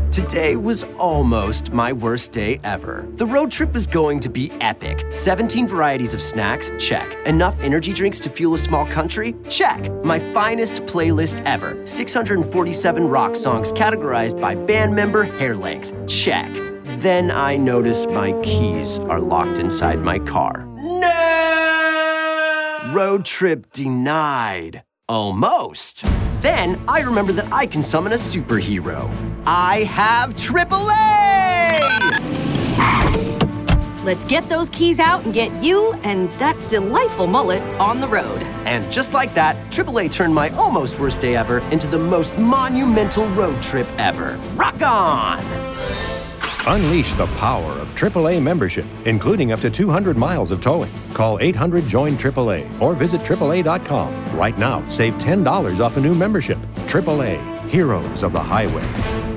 Today was almost my worst day ever. The road trip was going to be epic. 17 varieties of snacks? Check. Enough energy drinks to fuel a small country? Check. My finest playlist ever. 647 rock songs categorized by band member hair length? Check. Then I notice my keys are locked inside my car. No! Road trip denied. Almost. Then I remember that I can summon a superhero. I have AAA! Let's get those keys out and get you and that delightful mullet on the road. And just like that, AAA turned my almost worst day ever into the most monumental road trip ever. Rock on! Unleash the power of AAA membership, including up to 200 miles of towing. Call 800-JOIN-AAA or visit AAA.com. Right now, save $10 off a new membership. AAA, Heroes of the Highway.